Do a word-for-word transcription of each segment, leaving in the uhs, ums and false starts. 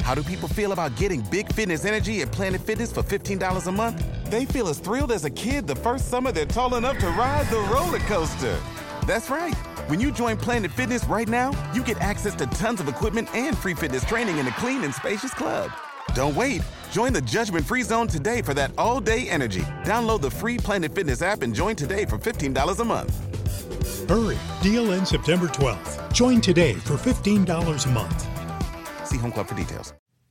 How do people feel about getting big fitness energy at Planet Fitness for fifteen dollars a month? They feel as thrilled as a kid the first summer they're tall enough to ride the roller coaster. That's right. When you join Planet Fitness right now, you get access to tons of equipment and free fitness training in a clean and spacious club. Don't wait. Join the judgment-free zone today for that all-day energy. Download the free Planet Fitness app and join today for fifteen dollars a month. Hurry. Deal ends September twelfth. Join today for fifteen dollars a month. See Home Club for details.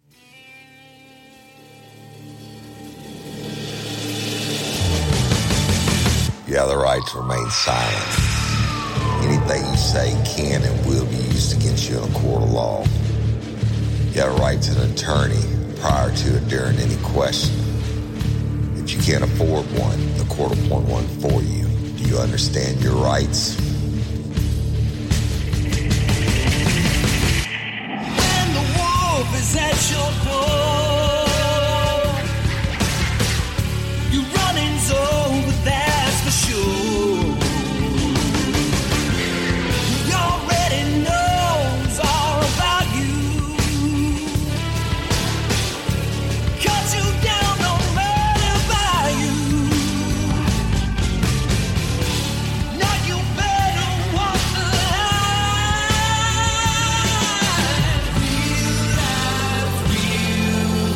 You have the right to remain silent. Anything you say can and will be used against you in a court of law. You have a right to an attorney prior to or during any question. If you can't afford one, the court will appoint one for you. Do you understand your rights? When the wolf is at your door, your running's over, that's for sure. He already knows all about you. Cut you down, no matter by you. Now you better walk the line. Real life, real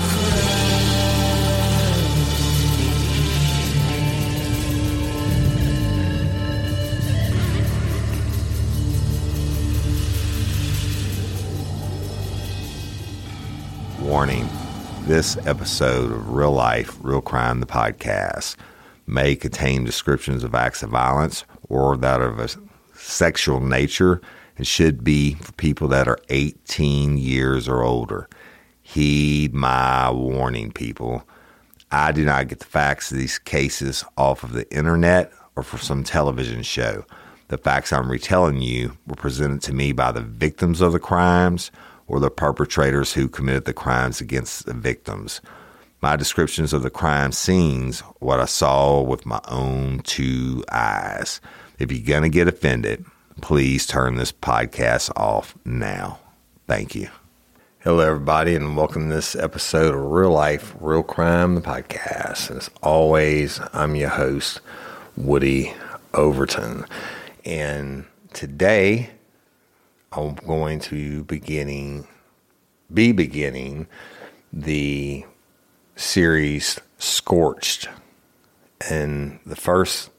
crime. Warning. This episode of Real Life, Real Crime, the podcast, may contain descriptions of acts of violence or that of a sexual nature and should be for people that are eighteen years or older. Heed my warning, people. I do not get the facts of these cases off of the internet or from some television show. The facts I'm retelling you were presented to me by the victims of the crimes or the perpetrators who committed the crimes against the victims. My descriptions of the crime scenes, what I saw with my own two eyes. If you're going to get offended, please turn this podcast off now. Thank you. Hello, everybody, and welcome to this episode of Real Life, Real Crime, the podcast. And as always, I'm your host, Woody Overton. And today, I'm going to beginning, be beginning the series Scorched. And the first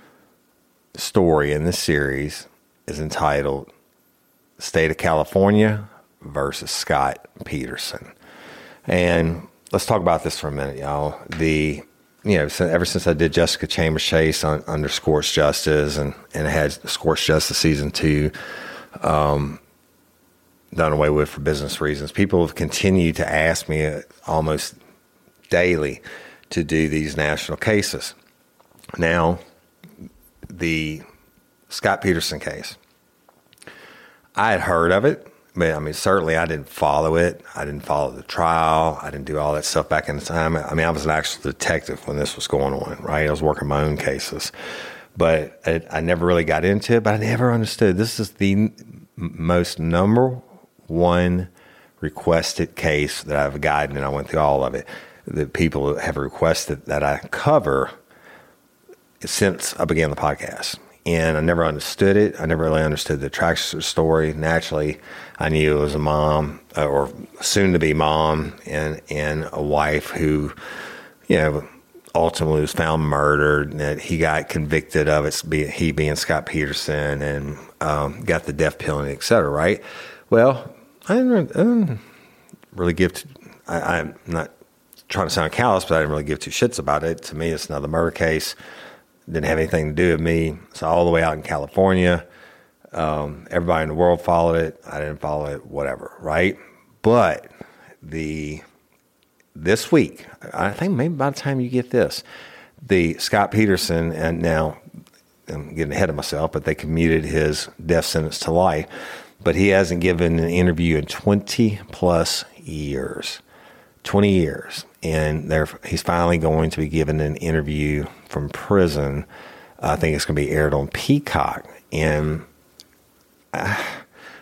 story in this series is entitled State of California versus Scott Peterson. And let's talk about this for a minute, y'all. The You know, ever since I did Jessica Chambers Chase on, under Scorched Justice and, and I had Scorched Justice Season two, Um, done away with for business reasons. People have continued to ask me uh, almost daily to do these national cases. Now, the Scott Peterson case, I had heard of it, but I mean, certainly I didn't follow it. I didn't follow the trial. I didn't do all that stuff back in the time. I mean, I was an actual detective when this was going on, right? I was working my own cases. But I, I never really got into it, but I never understood. This is the n- most number one requested case that I've gotten, and I went through all of it. The people have requested that I cover since I began the podcast. And I never understood it. I never really understood the Traxxas story. Naturally, I knew it was a mom, or soon-to-be mom, and, and a wife who, you know, ultimately was found murdered, and that he got convicted of it, he being Scott Peterson, and um, got the death penalty, et cetera, right? Well, I didn't, I didn't really give to, I, I'm not trying to sound callous, but I didn't really give two shits about it. To me, it's another murder case. Didn't have anything to do with me. It's all the way out in California. Um, everybody in the world followed it. I didn't follow it, whatever, right? But the this week, I think maybe by the time you get this, the Scott Peterson, and now I'm getting ahead of myself, but they commuted his death sentence to life. But he hasn't given an interview in twenty plus years. twenty years. And he's finally going to be given an interview from prison. I think it's going to be aired on Peacock. And uh,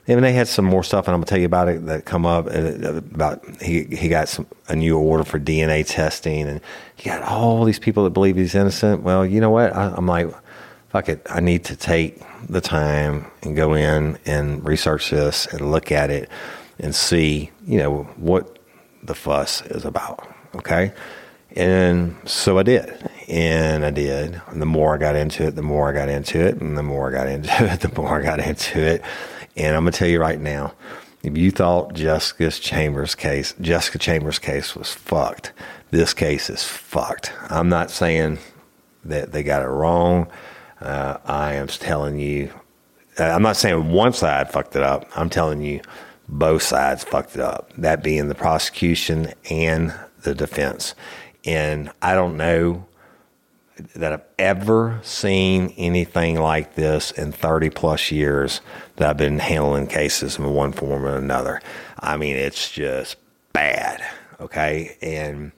And they had some more stuff, and I'm gonna tell you about it that come up uh, about he he got some a new order for D N A testing, and you got all these people that believe he's innocent. Well, you know what? I, I'm like, fuck it. I need to take the time and go in and research this and look at it and see, you know, what the fuss is about. Okay. And so I did, and I did. And the more I got into it, the more I got into it, and the more I got into it, the more I got into it. And I'm going to tell you right now, if you thought Jessica's Chambers case, Jessica Chambers case was fucked, this case is fucked. I'm not saying that they got it wrong. Uh, I am telling you, I'm not saying one side fucked it up. I'm telling you both sides fucked it up, that being the prosecution and the defense. And I don't know that I've ever seen anything like this in thirty plus years that I've been handling cases in one form or another. I mean, it's just bad. Okay. And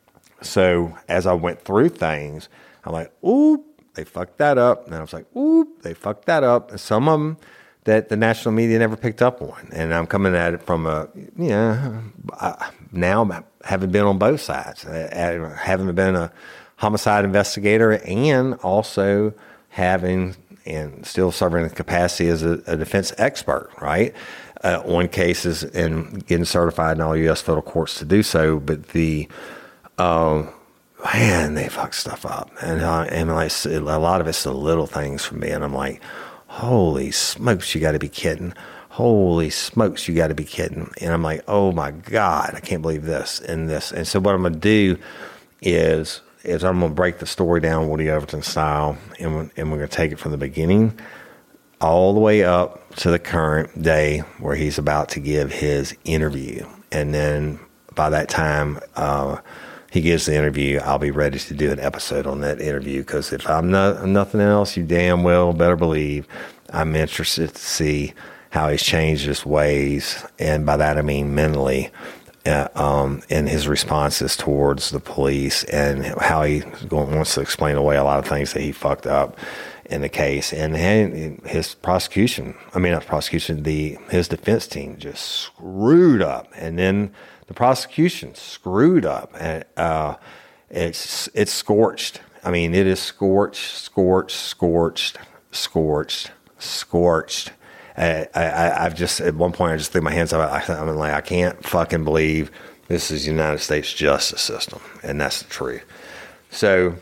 so as I went through things, I'm like, ooh, they fucked that up. And I was like, ooh, they fucked that up. And some of them that the national media never picked up on. And I'm coming at it from a, you know, I, now I haven't been on both sides. I haven't been a homicide investigator and also having and still serving the capacity as a, a defense expert, right, uh, on cases and getting certified in all U S federal courts to do so. But the, um, man, they fuck stuff up. And, uh, and like, a lot of it's the little things for me. And I'm like, holy smokes, you got to be kidding. Holy smokes, you got to be kidding. And I'm like, oh my God, I can't believe this and this. And so what I'm going to do is, is I'm going to break the story down Woody Overton style, and we're, and we're going to take it from the beginning all the way up to the current day where he's about to give his interview. And then by that time uh, he gives the interview, I'll be ready to do an episode on that interview, because if I'm not nothing else, you damn well better believe I'm interested to see how he's changed his ways, and by that I mean mentally, Uh, um, and his responses towards the police, and how he going, wants to explain away a lot of things that he fucked up in the case, and his prosecution. I mean, not prosecution. The his defense team just screwed up, and then the prosecution screwed up, and uh, it's it's scorched. I mean, it is scorched, scorched, scorched, scorched, scorched. I, I, I've just, at one point, I just threw my hands up. I, I'm like, I can't fucking believe this is the United States justice system. And that's the truth. So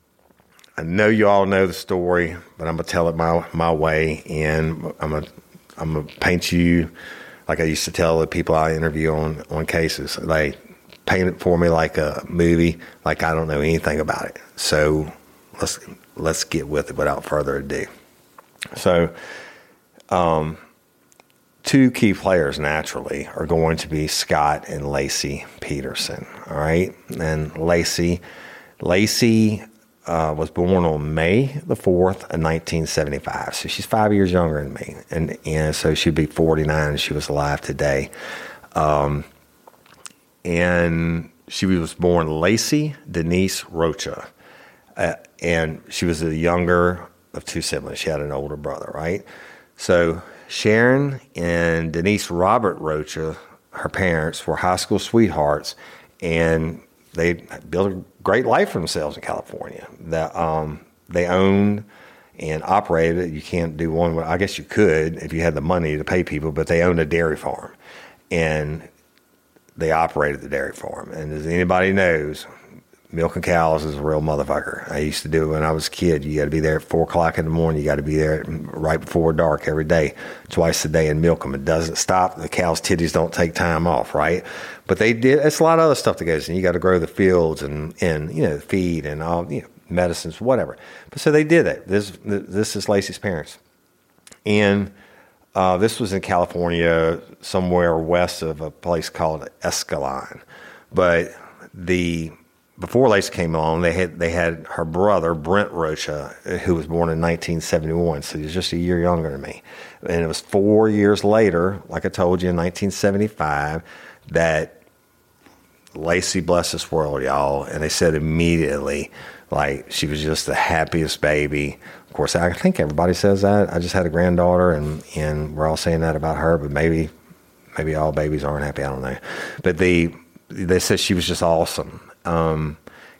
I know you all know the story, but I'm going to tell it my, my way. And I'm going to, I'm going to paint you like I used to tell the people I interview on, on cases. They paint it for me like a movie, like I don't know anything about it. So let's, let's get with it without further ado. So, Um, two key players naturally are going to be Scott and Laci Peterson. All right. And Laci, Laci, uh, was born on May the fourth of nineteen seventy-five. So she's five years younger than me. And, and so she'd be forty-nine and she was alive today. Um, and she was born Laci Denise Rocha. Uh, and she was the younger of two siblings. She had an older brother, right? So Sharon and Denise Robert Rocha, her parents, were high school sweethearts, and they built a great life for themselves in California. That um, they owned and operated it. You can't do one. I guess you could if you had the money to pay people, but they owned a dairy farm, and they operated the dairy farm. And as anybody knows, milking cows is a real motherfucker. I used to do it when I was a kid. You got to be there at four o'clock in the morning. You got to be there right before dark every day, twice a day, and milk them. It doesn't stop. The cow's titties don't take time off, right? But they did. It's a lot of other stuff that goes in. You got to grow the fields and, and you know, feed and all, you know, medicines, whatever. But so they did that. This this is Laci's parents, and uh, this was in California, somewhere west of a place called Escalon. But the Before Laci came along, they had they had her brother, Brent Rocha, who was born in nineteen seventy-one, so he was just a year younger than me. And it was four years later, like I told you, in nineteen seventy-five, that Laci blessed this world, y'all. And they said immediately, like, she was just the happiest baby, course, I think everybody says that. I just had a granddaughter, and, and we're all saying that about her, but maybe maybe all babies aren't happy. I don't know. But the they said she was just awesome. Um,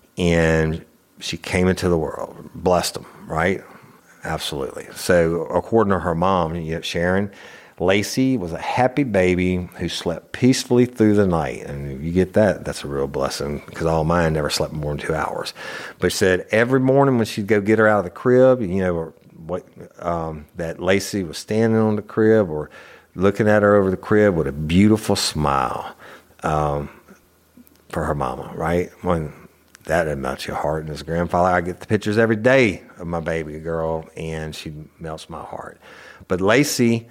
and she came into the world, blessed them, right? Absolutely. So according to her mom, you know, Sharon, Lacey was a happy baby who slept peacefully through the night. And if you get that, that's a real blessing, because all mine never slept more than two hours. But she said every morning when she'd go get her out of the crib, you know, or what, um, that Lacey was standing on the crib or looking at her over the crib with a beautiful smile um, for her mama, right? When that would melt your heart. And as a grandfather, I get the pictures every day of my baby girl, and she melts my heart. But Lacey,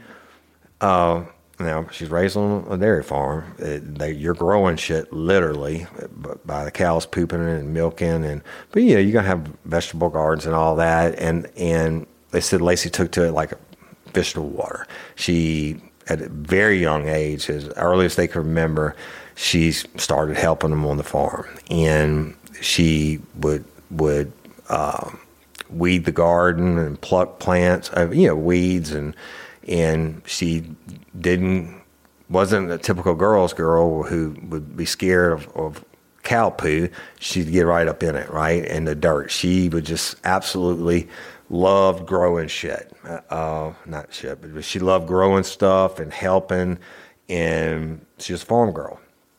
uh, now she's raised on a dairy farm. It, they, you're growing shit literally by the cows pooping and milking, and but you know you're gonna have vegetable gardens and all that. And and they said Lacey took to it like a fish to water. She at a very young age, as early as they could remember, she started helping them on the farm, and she would would uh, weed the garden and pluck plants, uh, you know, weeds, and and she didn't wasn't a typical girl's girl who would be scared of, of cow poo. She'd get right up in it, right, in the dirt. She would just absolutely loved growing shit, uh, not shit, but she loved growing stuff and helping, and she was a farm girl.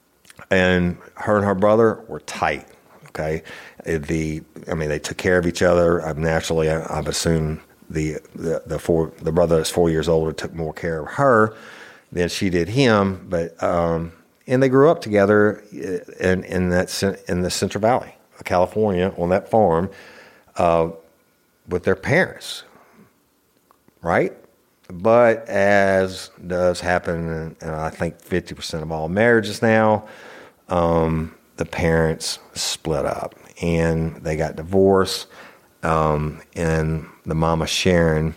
And her and her brother were tight. Okay, the I mean they took care of each other. I'm naturally, I, I've assumed the the the four the brother that's four years older took more care of her than she did him. But um, and they grew up together in in that in the Central Valley of California on that farm uh, with their parents, right? But as does happen, and, and I think fifty percent of all marriages now. Um, the parents split up and they got divorced. Um, and the mama Sharon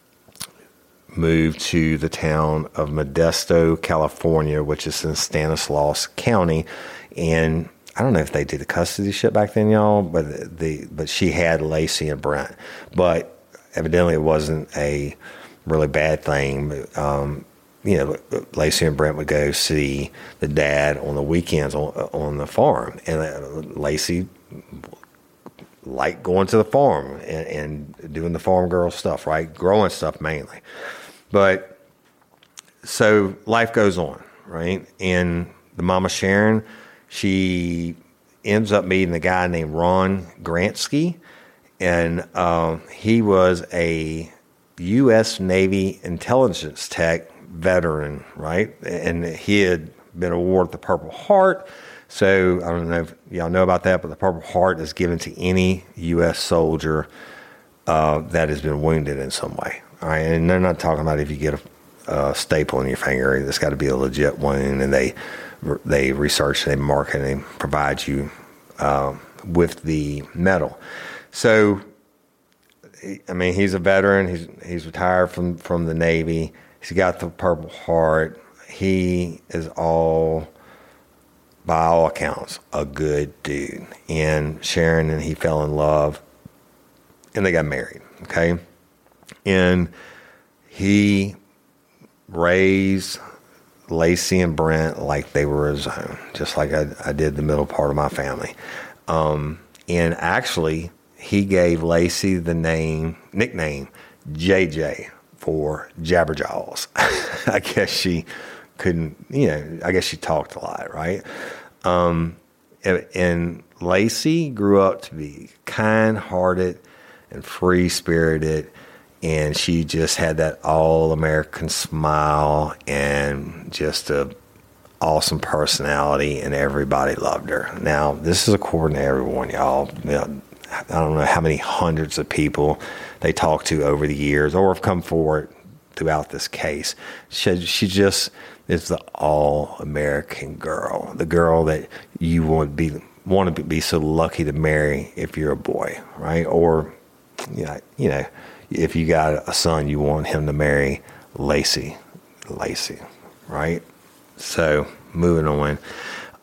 moved to the town of Modesto, California, which is in Stanislaus County. And I don't know if they did the custody shit back then, y'all, but the, but she had Lacey and Brent, but evidently it wasn't a really bad thing. Um, You know, Lacey and Brent would go see the dad on the weekends on on the farm, and uh, Lacey liked going to the farm and, and doing the farm girl stuff, right, growing stuff mainly. But so life goes on, right, and the mama Sharon, she ends up meeting a guy named Ron Gransky, and uh, he was a U S Navy intelligence tech veteran, right? And he had been awarded the Purple Heart. So I don't know if y'all know about that, but the Purple Heart is given to any U S soldier uh, that has been wounded in some way. All right, and they're not talking about if you get a, a staple in your finger. It's got to be a legit wound, and they they research, they mark, and they provide you uh, with the medal. So, I mean, he's a veteran. He's he's retired from, from the Navy. He's got the Purple Heart. He is all, by all accounts, a good dude. And Sharon and he fell in love, and they got married, okay? And he raised Lacey and Brent like they were his own, just like I, I did the middle part of my family. Um, and actually, he gave Lacey the name, nickname, J J, for Jabberjaws. I guess she couldn't, you know, I guess she talked a lot, right? Um, and, and Lacey grew up to be kind-hearted and free-spirited, and she just had that all-American smile and just a awesome personality, and everybody loved her. Now, this is according to everyone, y'all. You know, I don't know how many hundreds of people they talked to over the years or have come forward throughout this case. She, she just is the all-American girl, the girl that you want to be want to be so lucky to marry if you're a boy, right? Or, you know, you know, if you got a son, you want him to marry Lacey, Lacey, right? So moving on.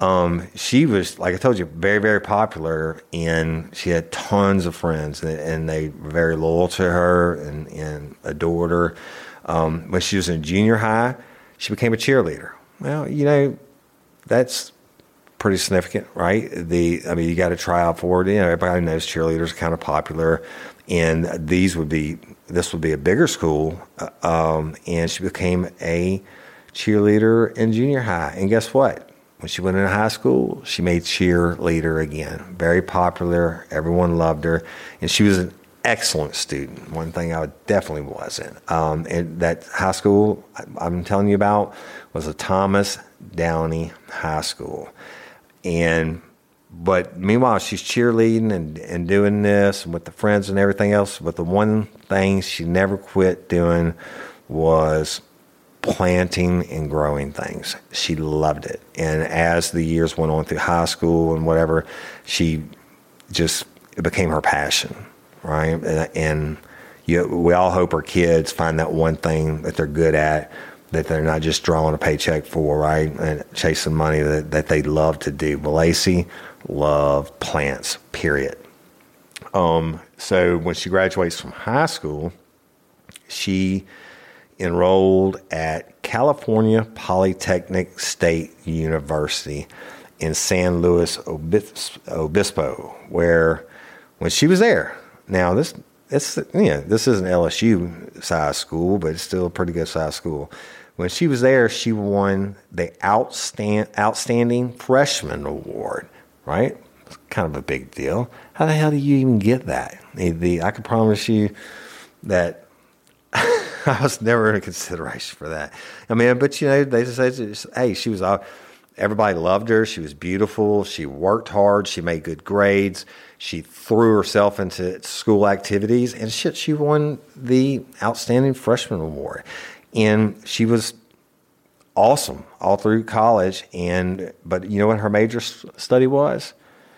Um, she was, like I told you, very, very popular, and she had tons of friends, and, and they were very loyal to her and, and adored her. Um, when she was in junior high, she became a cheerleader. Well, you know, that's pretty significant, right? The, I mean, you got to try out for it. You know, everybody knows cheerleaders are kind of popular, and these would be, this would be a bigger school, um, and she became a cheerleader in junior high. And guess what? When she went into high school, she made cheerleader again. Very popular. Everyone loved her. And she was an excellent student. One thing I definitely wasn't. Um, and that high school I'm telling you about was a Thomas Downey High School. And but meanwhile, she's cheerleading and, and doing this with the friends and everything else. But the one thing she never quit doing was planting and growing things. She loved it. And as the years went on through high school and whatever, she just, it became her passion, right? And, and you, we all hope our kids find that one thing that they're good at, that they're not just drawing a paycheck for, right? And chasing money that, that they love to do. But Lacey loved plants, period. Um, so when she graduates from high school, she enrolled at California Polytechnic State University in San Luis Obispo, where when she was there, now this it's you know, this isn't L S U size school, but it's still a pretty good size school. When she was there, she won the outstand, outstanding freshman award, right? It's kind of a big deal. How the hell do you even get that? The, the I can promise you that I was never in a consideration for that. I mean, but you know, they just said, hey, she was all, everybody loved her. She was beautiful. She worked hard. She made good grades. She threw herself into school activities, and shit, she won the outstanding freshman award. And she was awesome all through college. And, but you know what her major study was?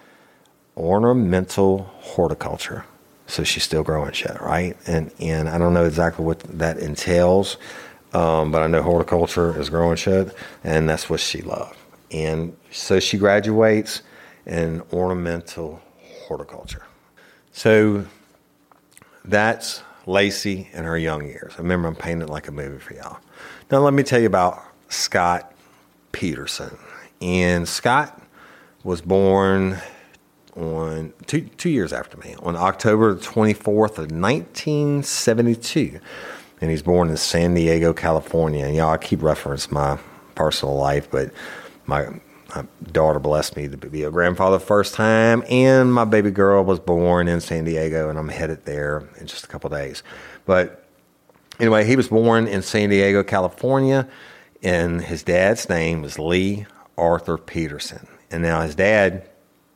Ornamental horticulture. So she's still growing shit, right? And and I don't know exactly what that entails, um, but I know horticulture is growing shit, and that's what she loved. And so she graduates in ornamental horticulture. So that's Lacey in her young years. Remember, I'm painting it like a movie for y'all. Now let me tell you about Scott Peterson. And Scott was born on two two years after me, on October twenty-fourth of nineteen seventy-two, and he's born in San Diego, California. And y'all, I keep referencing my personal life, but my, my daughter blessed me to be a grandfather the first time, and my baby girl was born in San Diego, and I'm headed there in just a couple of days. But anyway, he was born in San Diego, California, and his dad's name was Lee Arthur Peterson. And now his dad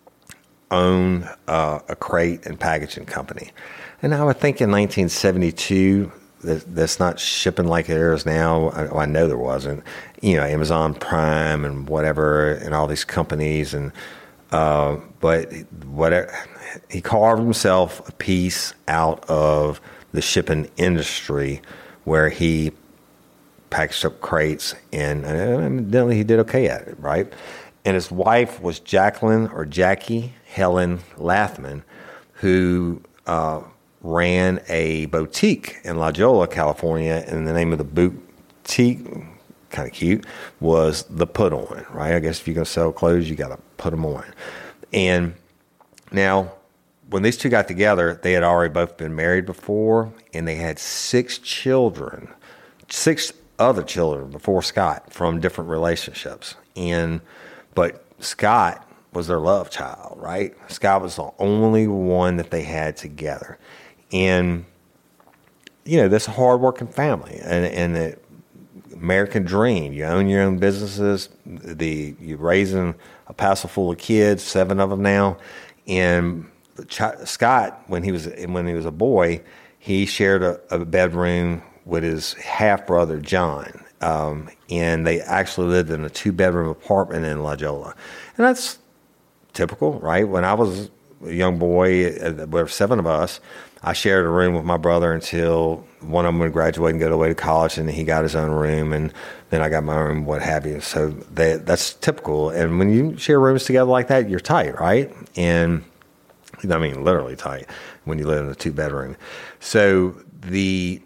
owned uh, a crate and packaging company. And I would think in nineteen seventy-two, that, that's not shipping like it is now. I, well, I know there wasn't. You know, Amazon Prime and whatever, and all these companies. And uh, but whatever, he carved himself a piece out of the shipping industry, where he packaged up crates, and evidently he did okay at it, right? And his wife was Jacqueline or Jackie Helen Lathman, who uh, ran a boutique in La Jolla, California, and the name of the boutique, kind of cute, was The Put On, right? I guess if you're going to sell clothes, you got to put them on. And now, when these two got together, they had already both been married before, and they had six children, six other children before Scott from different relationships. And but Scott was their love child, right? Scott was the only one that they had together. And, you know, this hardworking family and, and the American dream. You own your own businesses. The You're raising a passel full of kids, seven of them now. And Scott, when he was when he was a boy, he shared a, a bedroom with his half-brother, John. Um, and they actually lived in a two-bedroom apartment in La Jolla. And that's typical, right? When I was a young boy, there were seven of us. I shared a room with my brother until one of them would graduate and go away to college, and he got his own room, and then I got my room, what have you. So that, that's typical. And when you share rooms together like that, you're tight, right? And I mean, literally tight when you live in a two-bedroom. So the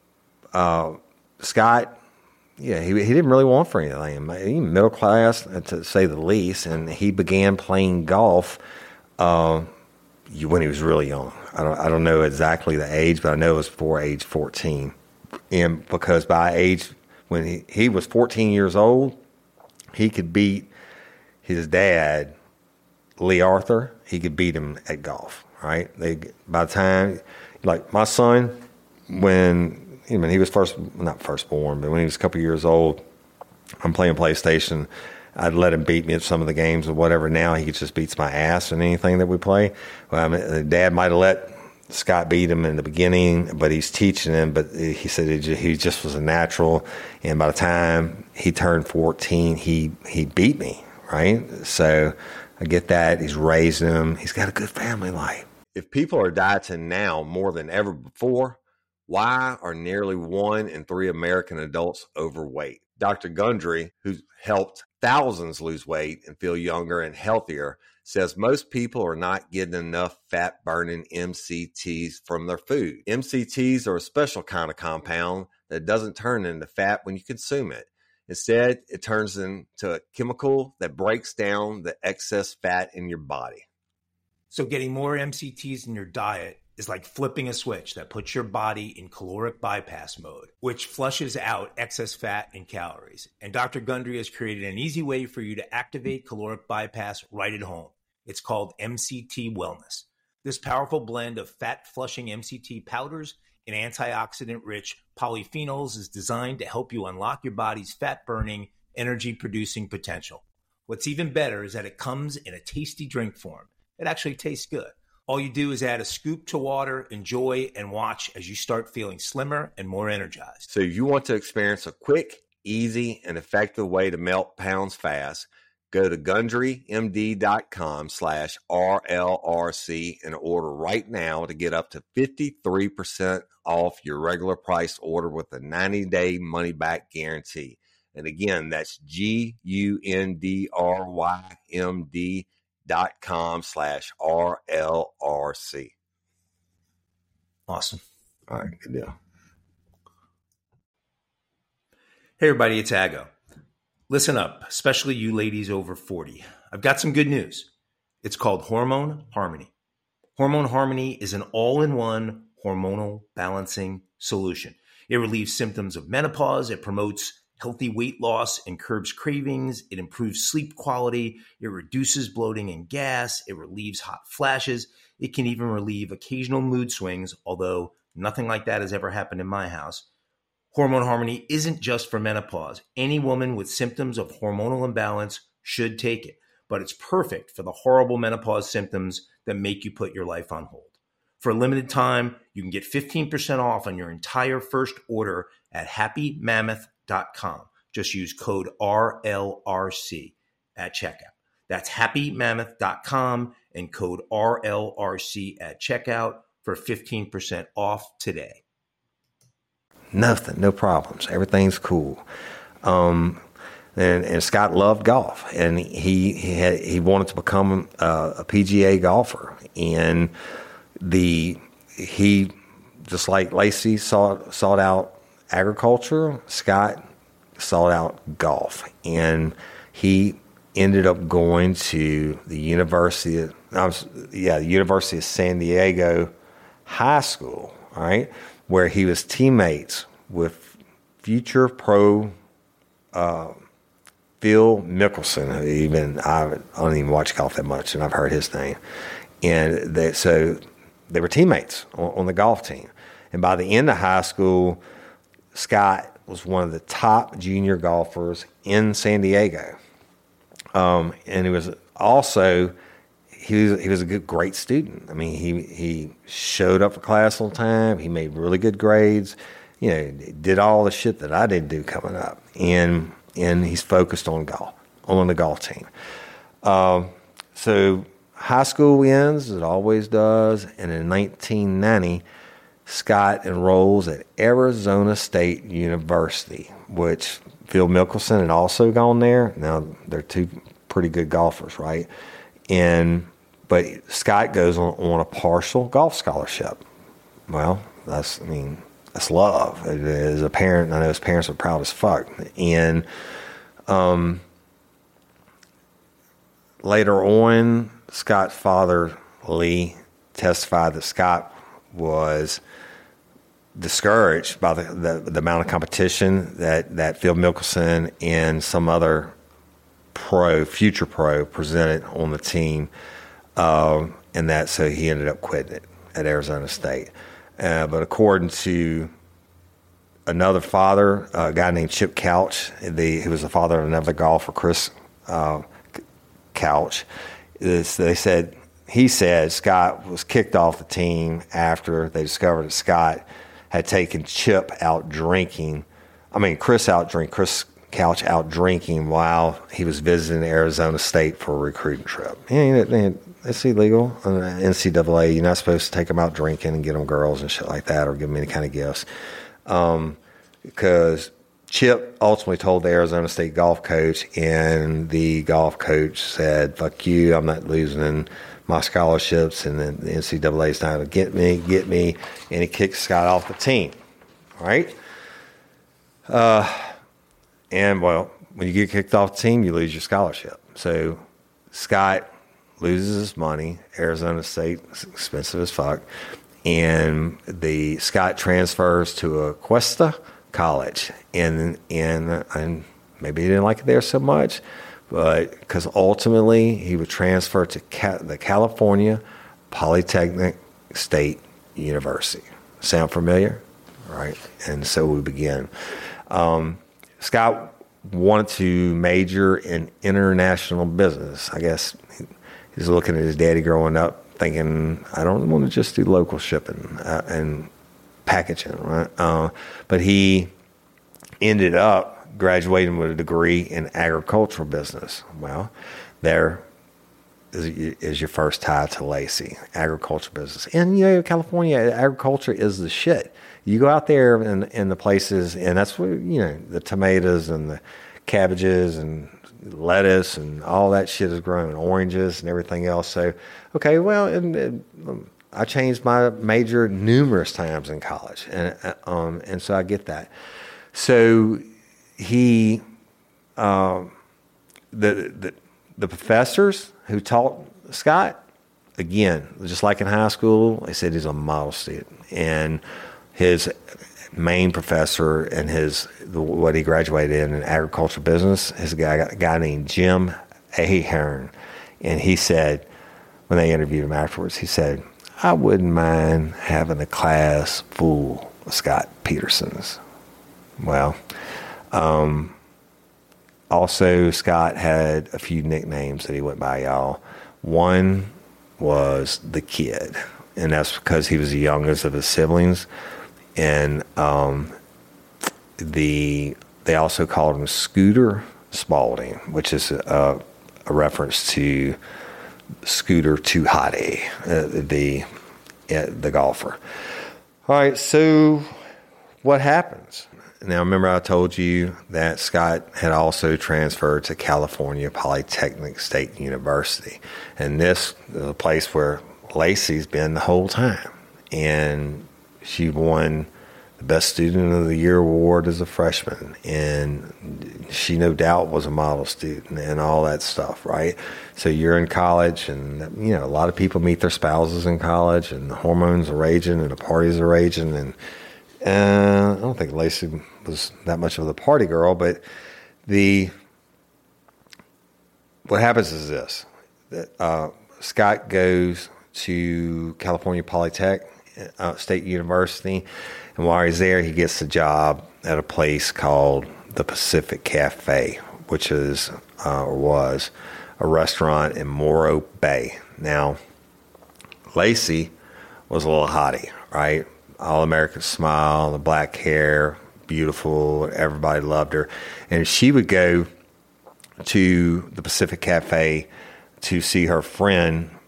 uh, Scott, yeah, he he didn't really want for anything. He middle class, to say the least, and he began playing golf uh, when he was really young. I don't I don't know exactly the age, but I know it was before age fourteen. And because by age, when he, he was fourteen years old, he could beat his dad, Lee Arthur. He could beat him at golf, right? They by the time, like my son, when I mean, he was first, not first born, but when he was a couple years old, I'm playing PlayStation. I'd let him beat me at some of the games or whatever. Now he just beats my ass in anything that we play. Well, I mean, Dad might have let Scott beat him in the beginning, but he's teaching him. But he said it just, he just was a natural. And by the time he turned fourteen, he, he beat me, right? So I get that. He's raising him. He's got a good family life. If people are dieting now more than ever before, why are nearly one in three American adults overweight? Doctor Gundry, who's helped thousands lose weight and feel younger and healthier, says most people are not getting enough fat-burning M C Ts from their food. M C Ts are a special kind of compound that doesn't turn into fat when you consume it. Instead, it turns into a chemical that breaks down the excess fat in your body. So getting more M C Ts in your diet is like flipping a switch that puts your body in caloric bypass mode, which flushes out excess fat and calories. And Doctor Gundry has created an easy way for you to activate caloric bypass right at home. It's called M C T Wellness. This powerful blend of fat-flushing M C T powders and antioxidant-rich polyphenols is designed to help you unlock your body's fat-burning, energy-producing potential. What's even better is that it comes in a tasty drink form. It actually tastes good. All you do is add a scoop to water, enjoy, and watch as you start feeling slimmer and more energized. So you want to experience a quick, easy, and effective way to melt pounds fast, go to GundryMD.com slash RLRC and order right now to get up to fifty-three percent off your regular price order with a ninety-day money-back guarantee. And again, that's G U N D R Y M D dot com slash R L R C. Awesome. All right, good deal. Hey everybody, it's Aggo. Listen up, especially you ladies over forty. I've got some good news. It's called Hormone Harmony. Hormone Harmony is an all-in-one hormonal balancing solution. It relieves symptoms of menopause. It promotes healthy weight loss and curbs cravings. It improves sleep quality. It reduces bloating and gas. It relieves hot flashes. It can even relieve occasional mood swings, although nothing like that has ever happened in my house. Hormone Harmony isn't just for menopause. Any woman with symptoms of hormonal imbalance should take it, but it's perfect for the horrible menopause symptoms that make you put your life on hold. For a limited time, you can get fifteen percent off on your entire first order at happy mammoth dot com. Just use code R L R C at checkout. That's happy mammoth dot com and code R L R C at checkout for fifteen percent off today. Nothing, no problems. Everything's cool. Um, and, and Scott loved golf, and he he, had, he wanted to become a, a P G A golfer. And the he just like Lacey sought sought out agriculture, Scott sought out golf, and he ended up going to the University of, I was, yeah, the University of San Diego High School, all right, where he was teammates with future pro uh, Phil Mickelson. Even I don't even watch golf that much, and I've heard his name. And they, so they were teammates on, on the golf team. And by the end of high school, Scott was one of the top junior golfers in San Diego. Um, and he was also, he was, he was a good, great student. I mean, he, he showed up for class on time. He made really good grades, you know, did all the shit that I didn't do coming up. And, and he's focused on golf, on the golf team. Um, so high school ends, it always does, and in nineteen ninety, Scott enrolls at Arizona State University, which Phil Mickelson had also gone there. Now, they're two pretty good golfers, right? And but Scott goes on, on a partial golf scholarship. Well, that's, I mean, that's love. As a parent, I know his parents are proud as fuck. And um, later on, Scott's father, Lee, testified that Scott was discouraged by the, the, the amount of competition that, that Phil Mickelson and some other pro, future pro, presented on the team, uh, and that so he ended up quitting it at Arizona State. Uh, but according to another father, a guy named Chip Couch, the, who was the father of another golfer, Chris uh, Couch, is, they said he said Scott was kicked off the team after they discovered that Scott had taken Chip out drinking. I mean, Chris out drink, Chris Couch out drinking while he was visiting Arizona State for a recruiting trip. And it's illegal. N C double A, you're not supposed to take them out drinking and get them girls and shit like that, or give them any kind of gifts. Um, because Chip ultimately told the Arizona State golf coach, and the golf coach said, "Fuck you, I'm not losing my scholarships, and then the N C double A is not going to get me, get me," and he kicked Scott off the team. All right? Uh, and, well, when you get kicked off the team, you lose your scholarship. So Scott loses his money. Arizona State is expensive as fuck. And the Scott transfers to Cuesta College. And, and, and maybe he didn't like it there so much, but because ultimately he would transfer to Ca- the California Polytechnic State University. Sound familiar? Right. And so we begin. Um, Scott wanted to major in international business. I guess he's looking at his daddy growing up thinking, I don't want to just do local shipping uh, and packaging, right? Uh, but he ended up graduating with a degree in agricultural business. Well, there is, is your first tie to Lacey, agriculture business. And, you know, California, agriculture is the shit. You go out there in, in the places, and that's what, you know, the tomatoes and the cabbages and lettuce and all that shit is growing, oranges and everything else. So, okay, well, and, and um, I changed my major numerous times in college, and um, and so I get that. So he, um, the the the professors who taught Scott, again, just like in high school, they said he's a model student, and his main professor and his what he graduated in in agriculture business is a guy a guy named Jim Ahern, and he said when they interviewed him afterwards, he said, "I wouldn't mind having a class full of Scott Petersons." Well, um, also Scott had a few nicknames that he went by, y'all. One was the Kid, and that's because he was the youngest of his siblings. And um, the they also called him Scooter Spalding, which is a, a reference to Scooter Too Hottie, uh, the uh, the golfer. All right, so what happens? Now, remember I told you that Scott had also transferred to California Polytechnic State University, and this is a place where Lacey's been the whole time, and she won the Best Student of the Year award as a freshman, and she no doubt was a model student and all that stuff, right? So you're in college, and you know a lot of people meet their spouses in college, and the hormones are raging, and the parties are raging, and uh, I don't think Lacey was that much of the party girl, but the what happens is this: that uh, Scott goes to California Polytech Uh, State University, and while he's there, he gets a job at a place called the Pacific Cafe, which is uh, or was a restaurant in Morro Bay. Now, Lacey was a little hottie, right? All-American smile, the black hair, beautiful. Everybody loved her, and she would go to the Pacific Cafe to see her friend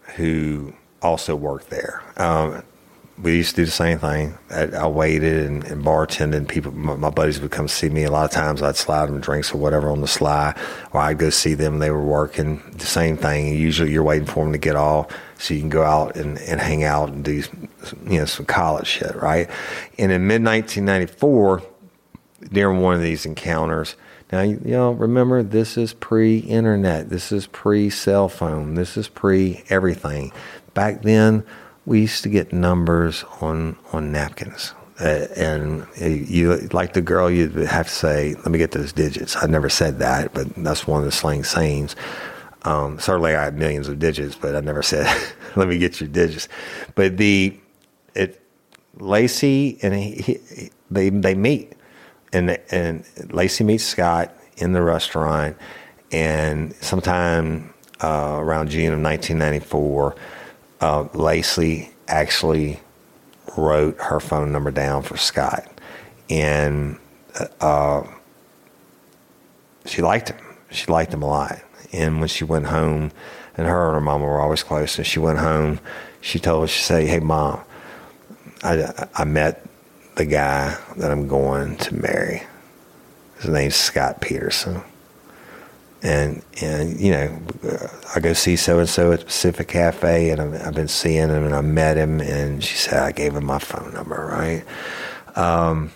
who also worked there. Um, we used to do the same thing. I, I waited and, and bartended. People, my, my buddies would come see me. A lot of times I'd slide them drinks or whatever on the sly, or I'd go see them. They were working. The same thing. Usually you're waiting for them to get off so you can go out and, and hang out and do, you know, some college shit, right? And in mid nineteen ninety-four, during one of these encounters, now, you know, remember, this is pre-internet. This is pre-cell phone. This is pre-everything. Back then, we used to get numbers on, on napkins. Uh, and you, like the girl, you'd have to say, let me get those digits. I never said that, but that's one of the slang sayings. Um, certainly, I had millions of digits, but I never said, let me get your digits. But the, it, Lacey and he, he, they, they meet. And and Lacey meets Scott in the restaurant, and sometime uh, around June of nineteen ninety-four, uh, Lacey actually wrote her phone number down for Scott, and uh, she liked him. She liked him a lot. And when she went home, and her and her mama were always close, and she went home, she told her, she said, "Hey, Mom, I, I met the guy that I'm going to marry. His name's Scott Peterson. And, and you know, I go see so-and-so at Pacific Cafe, and I've, I've been seeing him, and I met him, and she said, I gave him my phone number, right? Um,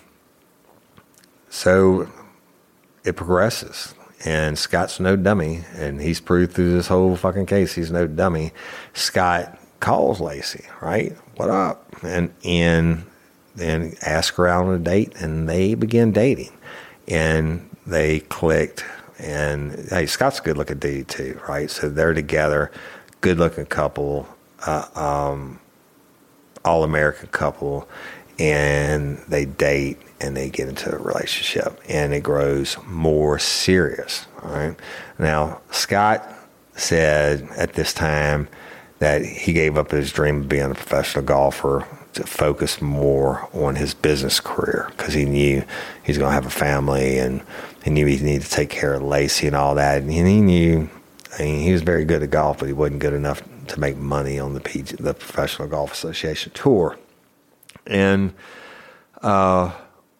so it progresses, and Scott's no dummy, and he's proved through this whole fucking case he's no dummy. Scott calls Lacey, right? What up? And, and, and ask her out on a date, and they begin dating, and they clicked. And hey, Scott's a good looking dude too, right? So they're together, good looking couple, uh, um, all American couple, and they date and they get into a relationship, and it grows more serious. All right. Now, Scott said at this time that he gave up his dream of being a professional golfer to focus more on his business career, because he knew he's going to have a family, and he knew he needed to take care of Lacey and all that. And he knew, I mean, he was very good at golf, but he wasn't good enough to make money on the P G, the Professional Golf Association tour. And uh,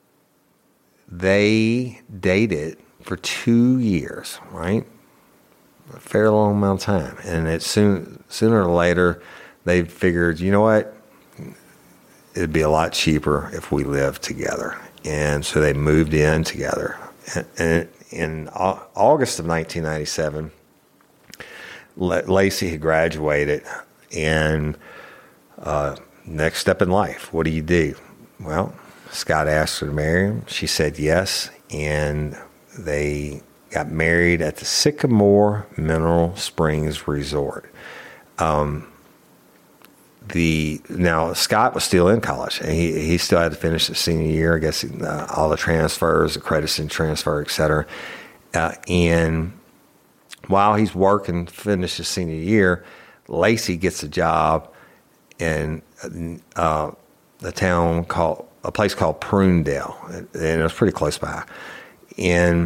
they dated for two years, right? A fair long amount of time. And it soon, sooner or later, they figured, you know what? It'd be a lot cheaper if we lived together. And so they moved in together. And in August of nineteen ninety-seven, Lacey had graduated, and uh, next step in life, what do you do? Well, Scott asked her to marry him. She said yes, and they got married at the Sycamore Mineral Springs Resort. Um, The now Scott was still in college, and he he still had to finish his senior year. I guess uh, all the transfers, the credits and transfer, et cetera. Uh, and while he's working, to finish his senior year, Lacey gets a job in uh, a town called a place called Prunedale, and it was pretty close by. And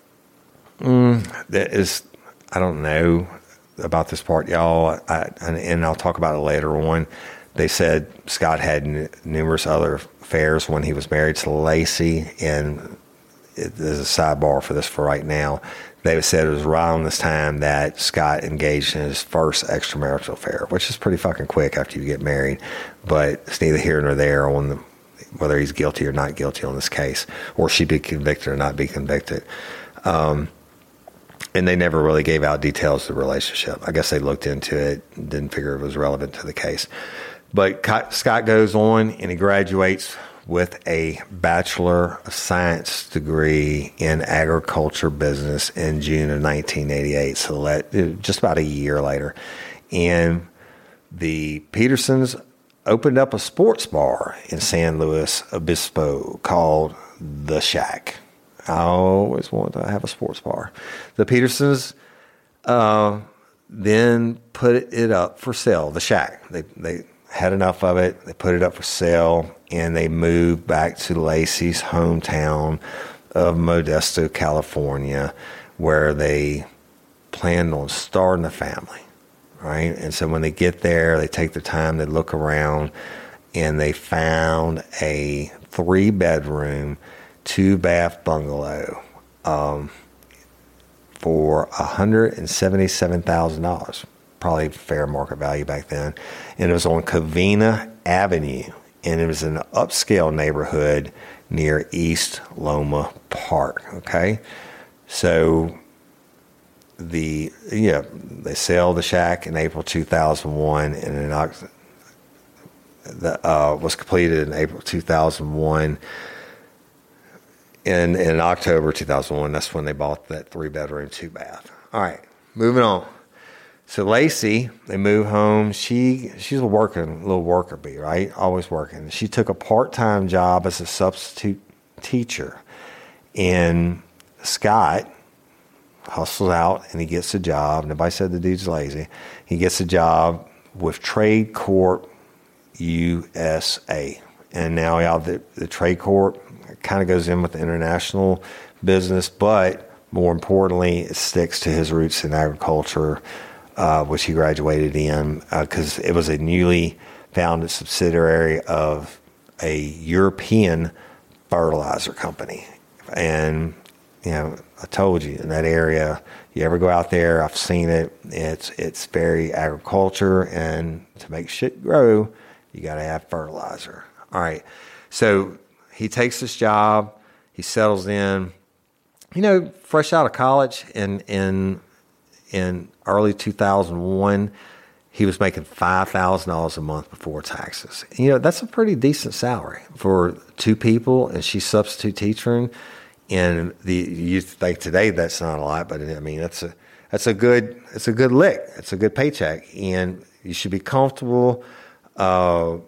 mm, that is, I don't know about this part, y'all, I, and, and I'll talk about it later on. They said Scott had n- numerous other affairs when he was married to Lacey, and it, there's a sidebar for this for right now. They said it was around this time that Scott engaged in his first extramarital affair, which is pretty fucking quick after you get married, but it's neither here nor there on the, whether he's guilty or not guilty on this case, or she be convicted or not be convicted. Um, And they never really gave out details of the relationship. I guess they looked into it and didn't figure it was relevant to the case. But Scott goes on, and he graduates with a Bachelor of Science degree in agriculture business in June of nineteen eighty-eight, so that, just about a year later. And the Petersons opened up a sports bar in San Luis Obispo called The Shack. I always wanted to have a sports bar. The Petersons uh, then put it up for sale, The Shack. They they had enough of it. They put it up for sale, and they moved back to Lacey's hometown of Modesto, California, where they planned on starting a family. right? And so when they get there, they take their time, they look around, and they found a three-bedroom, two-bath bungalow um, for one hundred seventy-seven thousand dollars, probably fair market value back then. And it was on Covina Avenue, and it was in an upscale neighborhood near East Loma Park, okay? So the yeah, they sell the shack in April two thousand one, and in October, the, uh, was completed in April two thousand one. In in October two thousand one, that's when they bought that three bedroom, two bath. All right, moving on. So Lacey, they move home. She she's a working little worker bee, right? Always working. She took a part time job as a substitute teacher, and Scott hustles out and he gets a job. Nobody said the dude's lazy. He gets a job with Trade Corp U S A. And now yeah, the, the Trade Corp kind of goes in with the international business, but more importantly, it sticks to his roots in agriculture, uh, which he graduated in, because uh, it was a newly founded subsidiary of a European fertilizer company. And you know, I told you, in that area, you ever go out there, I've seen it, it's it's very agriculture, and to make shit grow, you got to have fertilizer. All right, so he takes this job, he settles in, you know, fresh out of college, in in, in early two thousand one, he was making five thousand dollars a month before taxes. You know, that's a pretty decent salary for two people, and she's substitute teaching. And the you think today that's not a lot, but I mean that's a that's a good it's a good lick. It's a good paycheck, and you should be comfortable. Uh,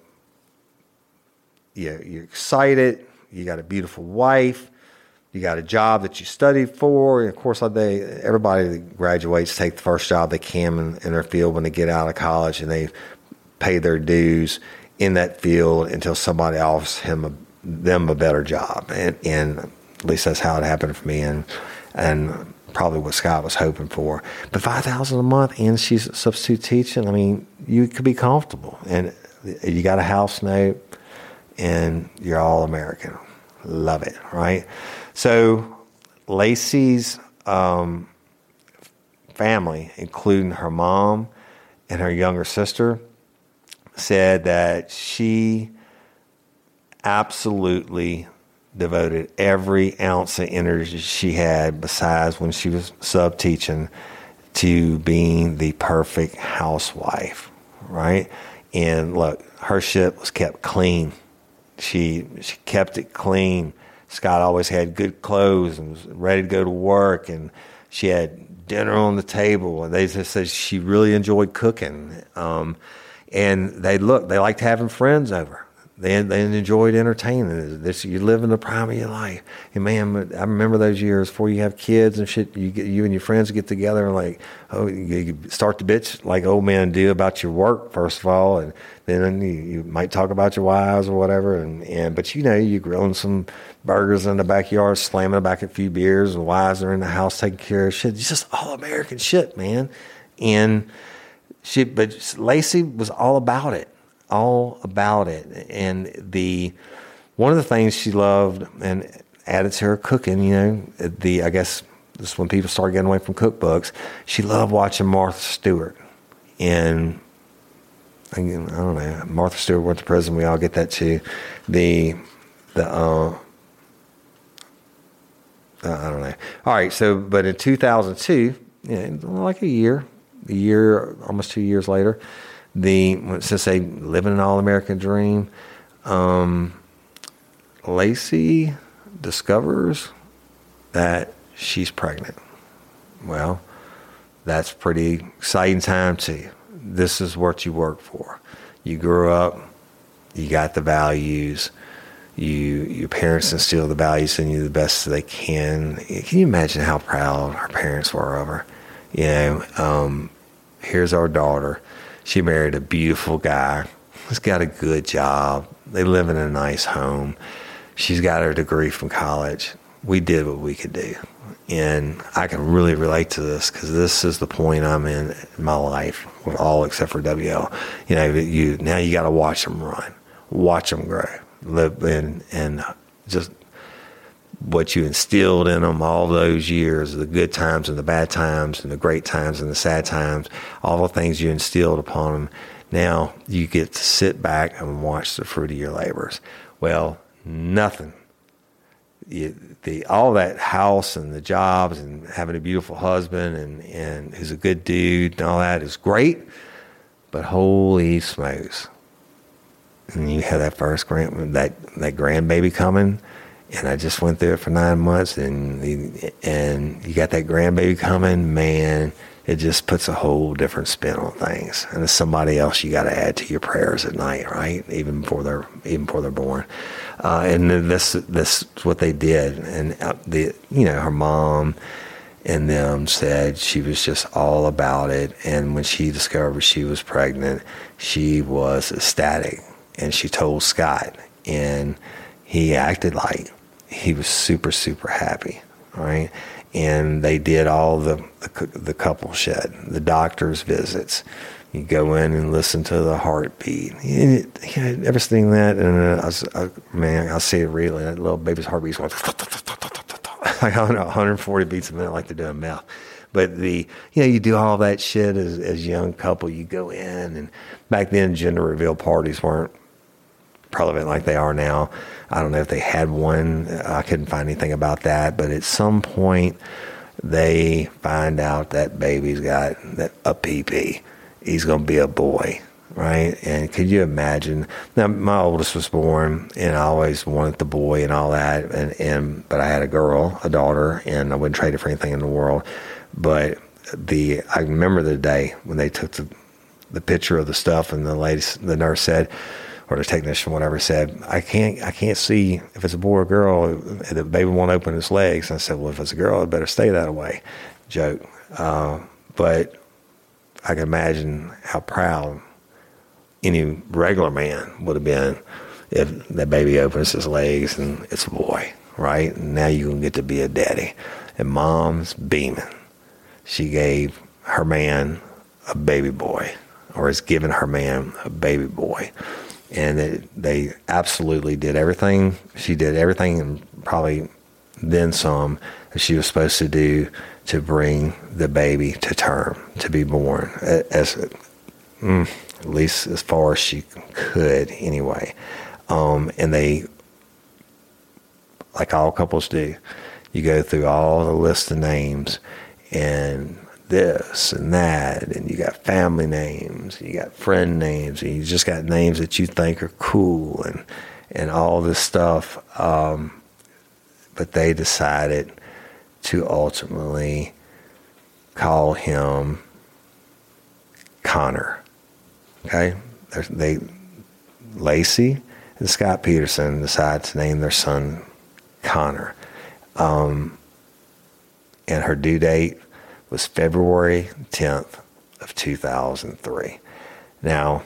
yeah, you're excited. You got a beautiful wife. You got a job that you studied for. And of course, they everybody that graduates take the first job they can in, in their field when they get out of college, and they pay their dues in that field until somebody offers him a, them a better job, and and. At least that's how it happened for me, and and probably what Scott was hoping for. But five thousand dollars a month, and she's substitute teaching. I mean, you could be comfortable, and you got a house note, and you're all American. Love it, right? So Lacey's um, family, including her mom and her younger sister, said that she absolutely devoted every ounce of energy she had, besides when she was sub-teaching, to being the perfect housewife, right? And look, her shit was kept clean. She she kept it clean. Scott always had good clothes and was ready to go to work, and she had dinner on the table. And they just said she really enjoyed cooking. Um, and they look, they liked having friends over. They they enjoyed entertaining. This you live in the prime of your life. And man, I remember those years before you have kids and shit. You get you and your friends get together and like, oh, you, you start to bitch like old men do about your work first of all, and then you, you might talk about your wives or whatever. And, and but you know, you grilling some burgers in the backyard, slamming back a few beers, and wives are in the house taking care of shit. It's just all American shit, man. And she, but Lacey was all about it. all about it. And the one of the things she loved and added to her cooking, you know, the I guess this is when people started getting away from cookbooks, she loved watching Martha Stewart. And I don't know, Martha Stewart went to prison, we all get that too. The the uh, uh I don't know. All right, so but in two thousand two, yeah, like a year, a year, almost two years later, The since they living an all-American dream, um, Lacey discovers that she's pregnant. Well, that's pretty exciting time too. This is what you work for. You grew up, you got the values. You your parents instill the values in you the best they can. Can you imagine how proud her parents were of her? You know, um, here's our daughter. She married a beautiful guy. He's got a good job. They live in a nice home. She's got her degree from college. we did what we could do. And I can really relate to this because this is the point I'm in in my life with all except for W L. You know, you now you got to watch them run, watch them grow, live, and and just what you instilled in them all those years, the good times and the bad times and the great times and the sad times, all the things you instilled upon them. Now you get to sit back and watch the fruit of your labors. Well, nothing. You, the all that house and the jobs and having a beautiful husband and, and who's a good dude and all that is great, but holy smokes. And you have that first grand, that, that grandbaby coming, and I just went through it for nine months and, and you got that grandbaby coming, man, it just puts a whole different spin on things. And it's somebody else you got to add to your prayers at night, right? Even before they're even before they're born. Uh, and this this is what they did. And the you know her mom and them said she was just all about it. And when she discovered she was pregnant, she was ecstatic. And she told Scott, and he acted like he was super super happy, right? And they did all the, the the couple shed, the doctor's visits. You go in and listen to the heartbeat. You know, ever seen that? And I was, I, man, I'll see it really. That little baby's heartbeat's going like I don't know, one hundred forty beats a minute, like they do in mouth. But the, you know, you do all that shit as as a young couple. You go in, and back then gender reveal parties weren't prevalent like they are now. I don't know if they had one. I couldn't find anything about that. But at some point, they find out that baby's got that a pee-pee. He's going to be a boy, right? And could you imagine? Now, my oldest was born, and I always wanted the boy and all that. And, and but I had a girl, a daughter, and I wouldn't trade it for anything in the world. But the I remember the day when they took the the picture of the stuff, and the lady, the nurse said, or the technician, whatever, said, I can't I can't see if it's a boy or girl. The baby won't open its legs. And I said, well, if it's a girl, it better stay that way. Joke. Uh, but I can imagine how proud any regular man would have been if that baby opens his legs and it's a boy, right? And now you can get to be a daddy. And mom's beaming. She gave her man a baby boy, or is giving her man a baby boy. And they, they absolutely did everything. She did everything and probably then some that she was supposed to do to bring the baby to term, to be born, as mm, at least as far as she could anyway. Um, and they, like all couples do, you go through all the list of names and this and that, and you got family names, you got friend names, and you just got names that you think are cool and and all this stuff. Um, but they decided to ultimately call him Connor. Okay, they Lacey and Scott Peterson decided to name their son Connor, um, and her due date was February tenth of two thousand three. Now,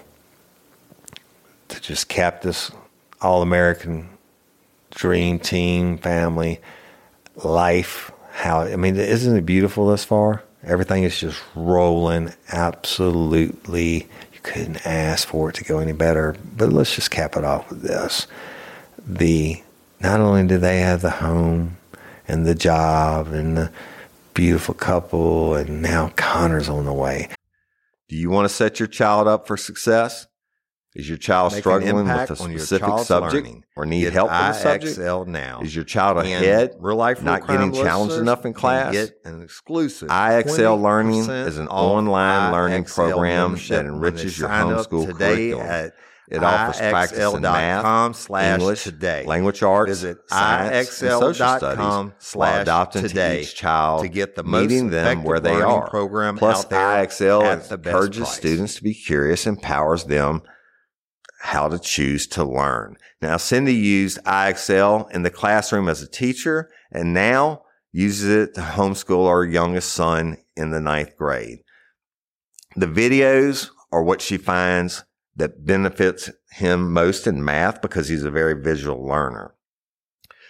to just cap this all-American dream team family life, how, I mean, isn't it beautiful thus far? Everything is just rolling absolutely. You couldn't ask for it to go any better. But let's just cap it off with this. The, not only do they have the home and the job and the beautiful couple, and now Connor's on the way. Do you want to set your child up for success? Is your child Make struggling with a specific subject learning. or need Get help with a subject? I X L now. Is your child ahead, real life, real not getting challenged enough in class? Get an exclusive I X L Learning is an online learning program that enriches your homeschool curriculum. At It offers practice in math, English, today. language arts, Visit science, and social studies while adopting to each child, to get the most meeting them where they are. Program Plus, out there I X L at the best encourages price. students to be curious, empowers them how to choose to learn. Now, Cindy used I X L in the classroom as a teacher, and now uses it to homeschool our youngest son in the ninth grade. The videos are what she finds that benefits him most in math because he's a very visual learner.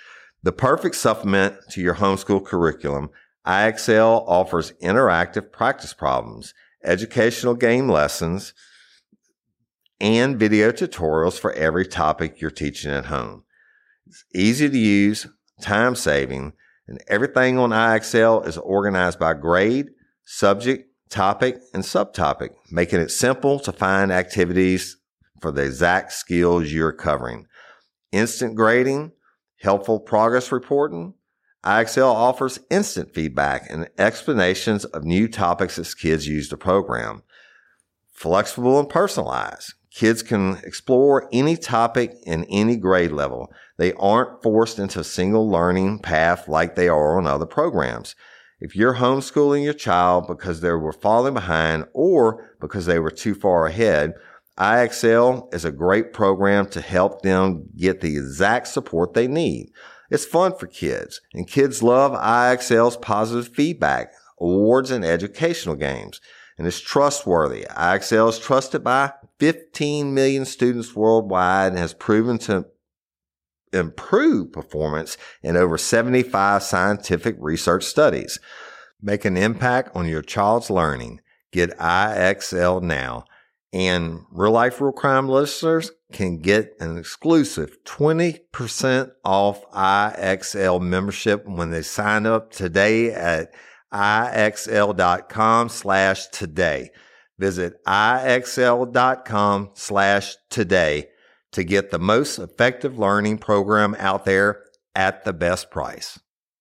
The perfect supplement to your homeschool curriculum, I X L offers interactive practice problems, educational game lessons, and video tutorials for every topic you're teaching at home. It's easy to use, time-saving, and everything on I X L is organized by grade, subject, topic, and subtopic, making it simple to find activities for the exact skills you're covering. Instant grading, helpful progress reporting. I X L offers instant feedback and explanations of new topics as kids use the program. Flexible and personalized. Kids can explore any topic in any grade level. They aren't forced into a single learning path like they are on other programs. If you're homeschooling your child because they were falling behind or because they were too far ahead, I X L is a great program to help them get the exact support they need. It's fun for kids, and kids love I X L's positive feedback, awards, and educational games. And it's trustworthy. I X L is trusted by fifteen million students worldwide and has proven to improve performance in over seventy-five scientific research studies. Make an impact on your child's learning. Get I X L now. And Real Life Real Crime listeners can get an exclusive twenty percent off I X L membership when they sign up today at IXL.com slash today. Visit IXL.com slash today to get the most effective learning program out there at the best price.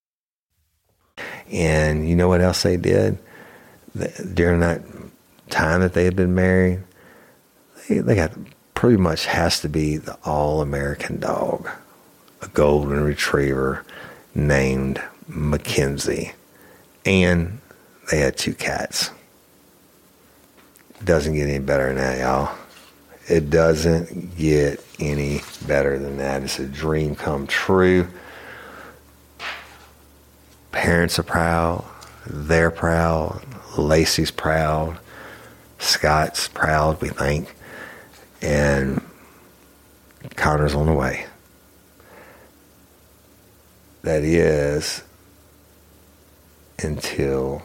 And you know what else they did? During that time that they had been married, they, they got pretty much has to be the all-American dog, a golden retriever named Mackenzie. And they had two cats. Doesn't get any better than that, y'all. It doesn't get any better than that. It's a dream come true. Parents are proud. They're proud. Lacey's proud. Scott's proud, we think. And Connor's on the way. That is until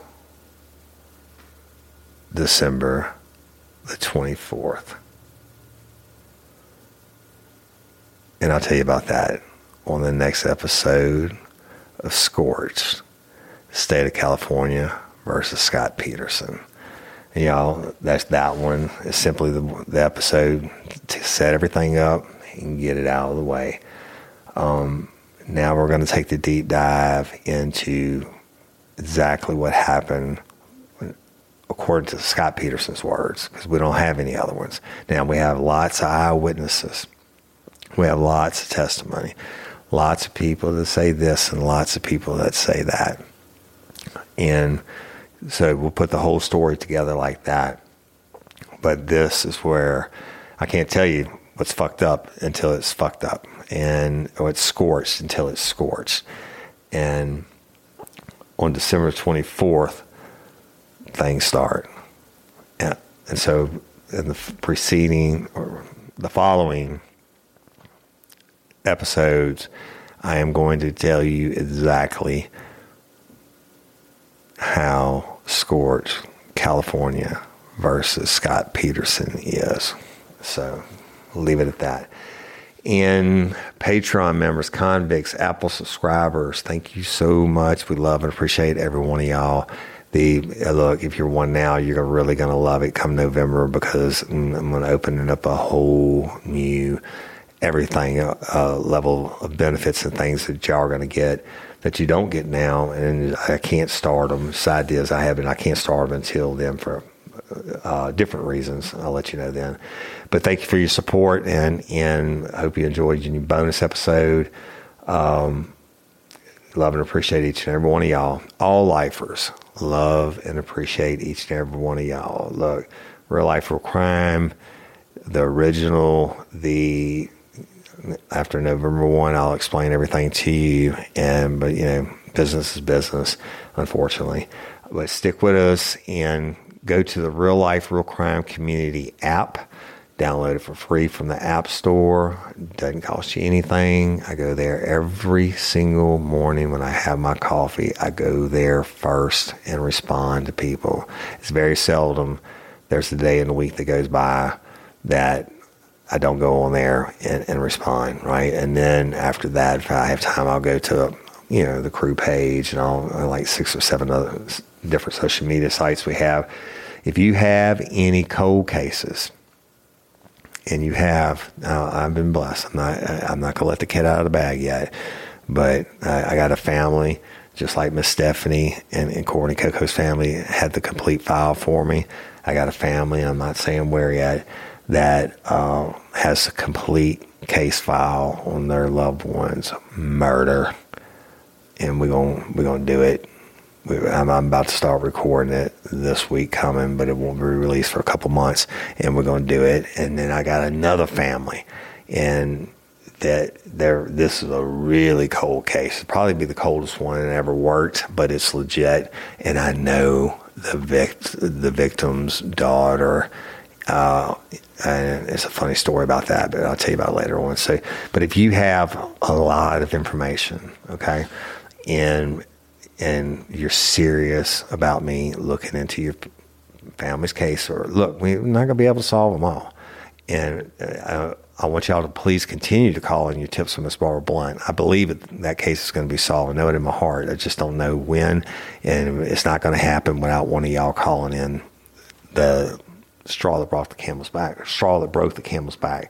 December the twenty-fourth. And I'll tell you about that on the next episode of Scorched, State of California versus Scott Peterson. And y'all, that's that one. It's simply the, the episode to set everything up and get it out of the way. Um, now we're going to take the deep dive into exactly what happened according to Scott Peterson's words, because we don't have any other ones. Now, we have lots of eyewitnesses. We have lots of testimony. Lots of people that say this and lots of people that say that. And so we'll put the whole story together like that. But this is where I can't tell you what's fucked up until it's fucked up. And or it's scorched until it's scorched. And on December twenty-fourth, things start. And, and so in the preceding or the following episodes, I am going to tell you exactly how scorched California versus Scott Peterson is. So we'll leave it at that. And Patreon members, convicts, Apple subscribers, thank you so much. We love and appreciate every one of y'all. The look, if you're one now, you're really going to love it come November, because I'm going to open up a whole new everything uh, level of benefits and things that y'all are going to get that you don't get now. And I can't start them. Side deals I have, and I can't start them until then for uh, different reasons. I'll let you know then. But thank you for your support, and, and I hope you enjoyed your new bonus episode. Um, love and appreciate each and every one of y'all. All lifers, love and appreciate each and every one of y'all. Look, Real Life Real Crime, the original, the after November first, I'll explain everything to you. And but you know, business is business, unfortunately. But stick with us and go to the Real Life Real Crime Community app. Download it for free from the App Store. It doesn't cost you anything. I go there every single morning when I have my coffee. I go there first and respond to people. It's very seldom there's a day in the week that goes by that I don't go on there and, and respond, right? And then after that, if I have time, I'll go to, you know, the crew page and all, like six or seven other different social media sites we have. If you have any cold cases, and you have, uh, I've been blessed. I'm not, I'm not gonna let the cat out of the bag yet, but I, I got a family, just like Miss Stephanie and, and Courtney Coco's family had the complete file for me. I got a family, I'm not saying where yet, that uh, has a complete case file on their loved ones' murder, and we're gonna we're gonna do it. I'm, I'm about to start recording it this week coming, but it won't be released for a couple months, and we're going to do it. And then I got another family, and that there, this is a really cold case. It'll probably be the coldest one that ever worked, but it's legit. And I know the vic, the victim's daughter. Uh, and it's a funny story about that, but I'll tell you about it later on. So, but if you have a lot of information, okay, and and you're serious about me looking into your family's case, or look, we're not going to be able to solve them all. And uh, I want y'all to please continue to call in your tips from Miss Barbara Blunt. I believe that, that case is going to be solved. I know it in my heart. I just don't know when, and it's not going to happen without one of y'all calling in the straw that brought the camel's back, or straw that broke the camel's back.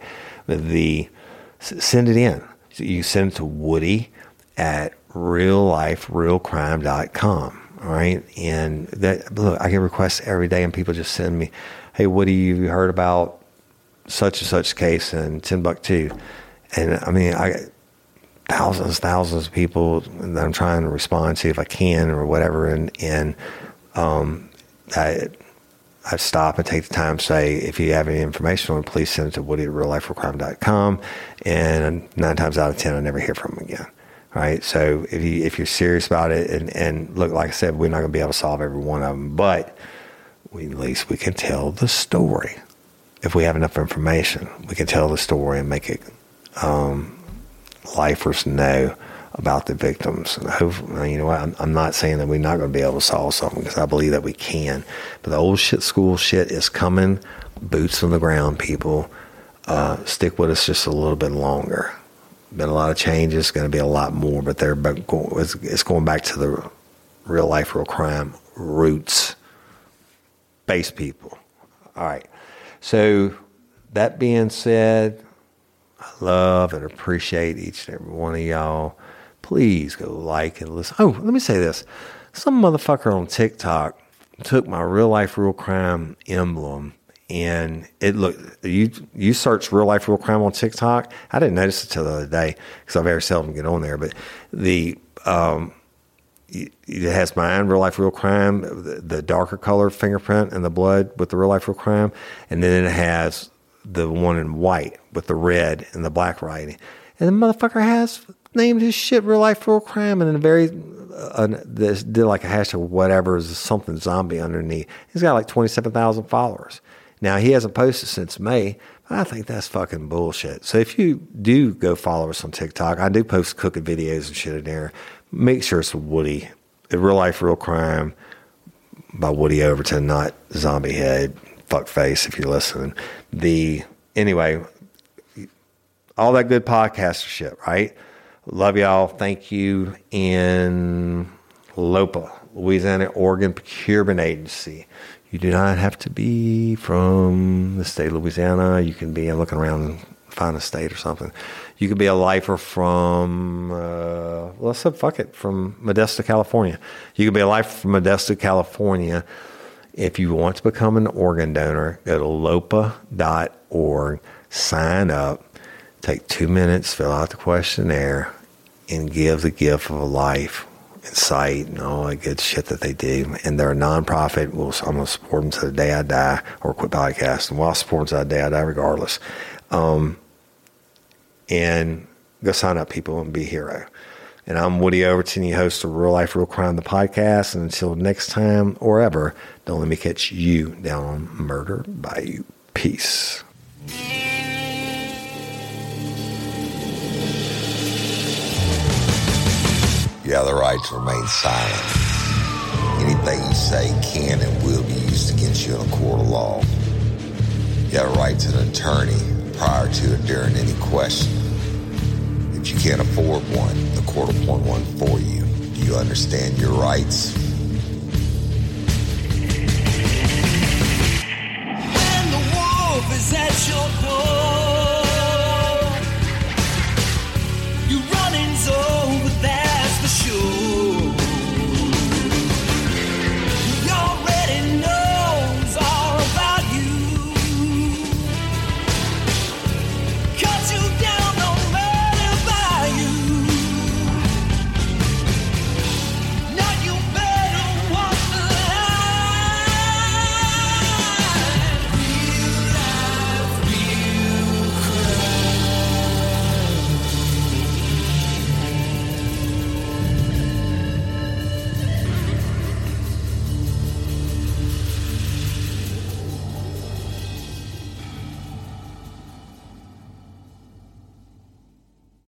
The send it in. You send it to Woody at real life real crime dot com. All right. And that, look, I get requests every day, and people just send me, hey, Woody, you heard about such and such case in Timbuktu? And I mean, I got thousands, thousands of people that I'm trying to respond to if I can or whatever. And, and, um, I, I stop and take the time to say, if you have any information on it, please send it to Woody at real life real crime dot com. And nine times out of ten, I never hear from him again. Right. So if you, if you're serious about it, and, and look, like I said, we're not going to be able to solve every one of them, but we, at least we can tell the story. If we have enough information, we can tell the story and make it, um, lifers know about the victims. And hopefully, you know what, I'm, I'm not saying that we're not going to be able to solve something, because I believe that we can, but the old shit school shit is coming. Boots on the ground, people. Uh, stick with us just a little bit longer. Been a lot of changes, going to be a lot more, but they're going, it's going back to the real life, real crime roots based people. All right. So that being said, I love and appreciate each and every one of y'all. Please go like and listen. Oh, let me say this. Some motherfucker on TikTok took my real life, real crime emblem, and it looked, you you search real life, real crime on TikTok. I didn't notice it till the other day, because I very seldom get on there, but the, um, it has mine, real life, real crime, the, the darker color fingerprint and the blood with the real life, real crime. And then it has the one in white with the red and the black writing. And the motherfucker has named his shit real life, real crime, and then a very, uh, this did like a hashtag, whatever, is something zombie underneath. He's got like twenty-seven thousand followers. Now, he hasn't posted since May, but I think that's fucking bullshit. So if you do go follow us on TikTok, I do post cooking videos and shit in there. Make sure it's Woody, Real Life, Real Crime by Woody Overton, not Zombie Head, fuckface, if you're listening. The, anyway, all that good podcaster shit, right? Love y'all. Thank you. In LOPA, Louisiana Organ Procurement Agency. You do not have to be from the state of Louisiana. You can be, I'm looking around and find a state or something. You could be a lifer from, uh, let's say, fuck it, from Modesto, California. You could be a lifer from Modesto, California. If you want to become an organ donor, go to lopa dot org, sign up, take two minutes, fill out the questionnaire, and give the gift of a life and sight and all that good shit that they do. And they're a nonprofit. We'll, I'm going to support them to the day I die, or quit podcasting. Well, I'll support them to the day I die regardless. Um, and go sign up, people, and be a hero. And I'm Woody Overton, your host of Real Life, Real Crime, the podcast. And until next time or ever, don't let me catch you down on Murder Bayou. Peace. You have the right to remain silent. Anything you say can and will be used against you in a court of law. You have a right to an attorney prior to and during any question. If you can't afford one, the court will appoint one for you. Do you understand your rights? When the wolf is at your door.